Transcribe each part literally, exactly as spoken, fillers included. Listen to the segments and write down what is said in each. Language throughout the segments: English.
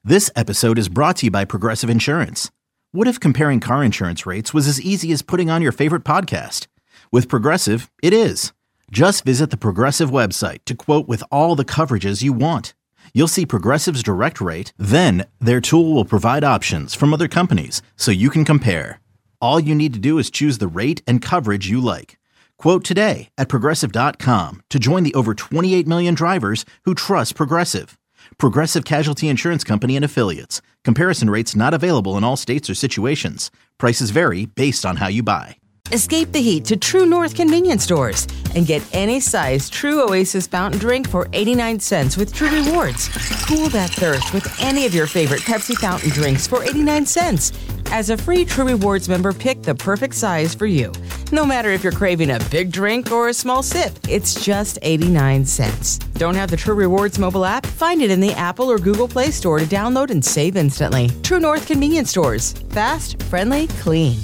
This episode is brought to you by Progressive Insurance. What if comparing car insurance rates was as easy as putting on your favorite podcast? With Progressive, it is. Just visit the Progressive website to quote with all the coverages you want. You'll see Progressive's direct rate, then their tool will provide options from other companies so you can compare. All you need to do is choose the rate and coverage you like. Quote today at Progressive dot com to join the over twenty-eight million drivers who trust Progressive. Progressive Casualty Insurance Company and Affiliates. Comparison rates not available in all states or situations. Prices vary based on how you buy. Escape the heat to True North convenience stores and get any size True Oasis fountain drink for eighty-nine cents with True Rewards. Cool that thirst with any of your favorite Pepsi fountain drinks for eighty-nine cents. As a free True Rewards member, pick the perfect size for you. No matter if you're craving a big drink or a small sip, it's just eighty-nine cents. Don't have the True Rewards mobile app? Find it in the Apple or Google Play Store to download and save instantly. True North convenience stores. Fast, friendly, clean.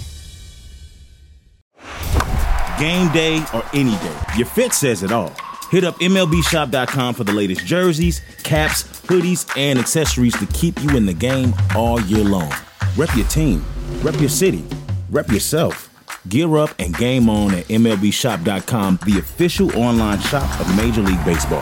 Game day or any day, your fit says it all. Hit up M L B shop dot com for the latest jerseys, caps, hoodies, and accessories to keep you in the game all year long. Rep your team, rep your city, rep yourself. Gear up and game on at M L B shop dot com, the official online shop of Major League Baseball.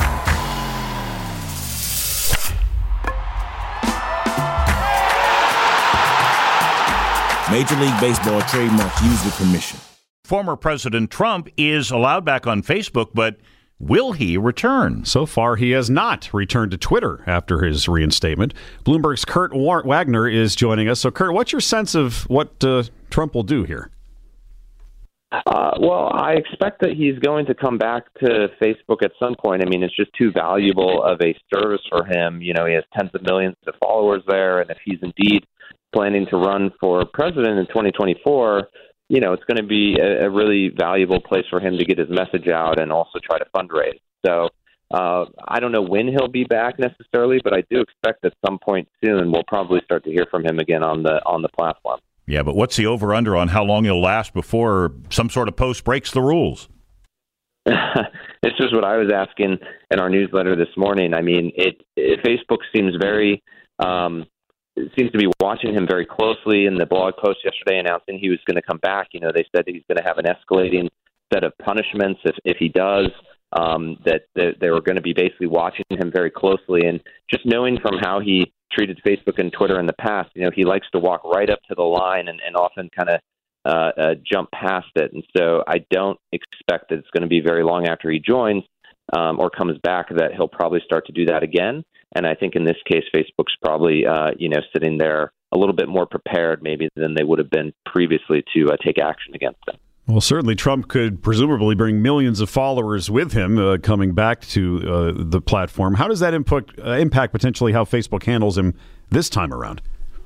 Major League Baseball trademark used with permission. Former President Trump is allowed back on Facebook, but will he return? So far, he has not returned to Twitter after his reinstatement. Bloomberg's Kurt Wagner is joining us. So, Kurt, what's your sense of what uh, Trump will do here? Uh, well, I expect that he's going to come back to Facebook at some point. I mean, it's just too valuable of a service for him. You know, he has tens of millions of followers there, and if he's indeed planning to run for president in twenty twenty-four, you know, it's going to be a, a really valuable place for him to get his message out and also try to fundraise. So uh, I don't know when he'll be back necessarily, but I do expect at some point soon we'll probably start to hear from him again on the on the platform. Yeah, but what's the over-under on how long he'll last before some sort of post breaks the rules? It's just what I was asking in our newsletter this morning. I mean, it, it Facebook seems very um, seems to be watching him very closely. In the blog post yesterday announcing he was going to come back, you know, they said he's going to have an escalating set of punishments if, if he does, um, that, that they were going to be basically watching him very closely. And just knowing from how he treated Facebook and Twitter in the past, you know, he likes to walk right up to the line and, and often kind of uh, uh, jump past it. And so I don't expect that it's going to be very long after he joins um, or comes back that he'll probably start to do that again. And I think in this case, Facebook's probably, uh, you know, sitting there a little bit more prepared maybe than they would have been previously to uh, take action against them. Well, certainly Trump could presumably bring millions of followers with him uh, coming back to uh, the platform. How does that input, uh, impact potentially how Facebook handles him this time around?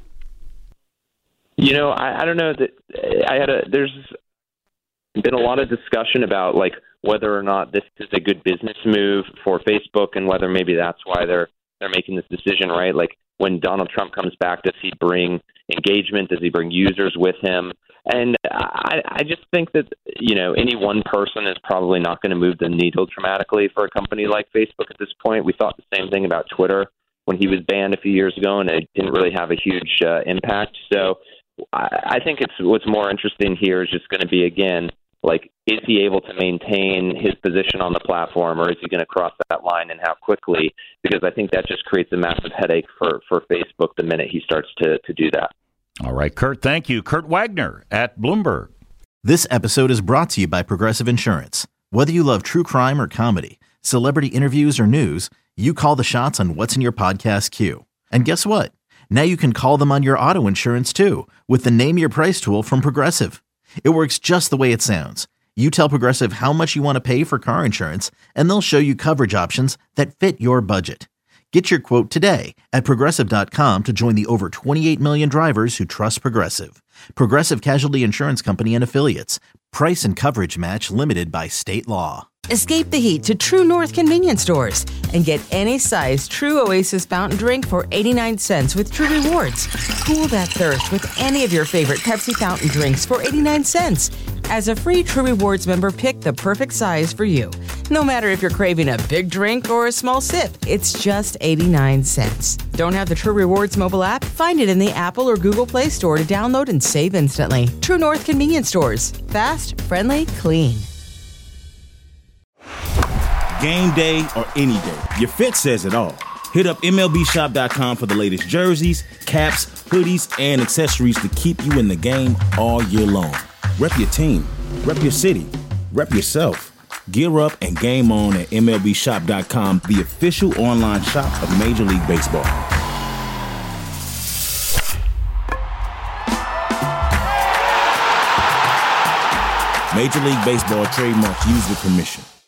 You know, I, I don't know that I had a, there's been a lot of discussion about like whether or not this is a good business move for Facebook and whether maybe that's why they're they're making this decision, right? Like when Donald Trump comes back, does he bring engagement? Does he bring users with him? And I, I just think that, you know, any one person is probably not going to move the needle dramatically for a company like Facebook at this point. We thought the same thing about Twitter when he was banned a few years ago, and it didn't really have a huge uh, impact. So I, I think it's what's more interesting here is just going to be, again, like, is he able to maintain his position on the platform, or is he going to cross that line and how quickly? Because I think that just creates a massive headache for, for Facebook the minute he starts to, to do that. All right, Kurt, thank you. Kurt Wagner at Bloomberg. This episode is brought to you by Progressive Insurance. Whether you love true crime or comedy, celebrity interviews or news, you call the shots on what's in your podcast queue. And guess what? Now you can call them on your auto insurance too with the Name Your Price tool from Progressive. It works just the way it sounds. You tell Progressive how much you want to pay for car insurance, and they'll show you coverage options that fit your budget. Get your quote today at Progressive dot com to join the over twenty-eight million drivers who trust Progressive. Progressive Casualty Insurance Company and Affiliates. Price and coverage match limited by state law. Escape the heat to True North convenience stores and get any size True Oasis fountain drink for eighty-nine cents with True Rewards. Cool that thirst with any of your favorite Pepsi fountain drinks for eighty-nine cents. As a free True Rewards member, pick the perfect size for you. No matter if you're craving a big drink or a small sip, it's just eighty-nine cents. Don't have the True Rewards mobile app? Find it in the Apple or Google Play Store to download and save instantly. True North Convenience Stores. Fast, friendly, clean. Game day or any day, your fit says it all. Hit up M L B shop dot com for the latest jerseys, caps, hoodies, and accessories to keep you in the game all year long. Rep your team, rep your city, rep yourself. Gear up and game on at M L B shop dot com, the official online shop of Major League Baseball. Major League Baseball trademarks used with permission.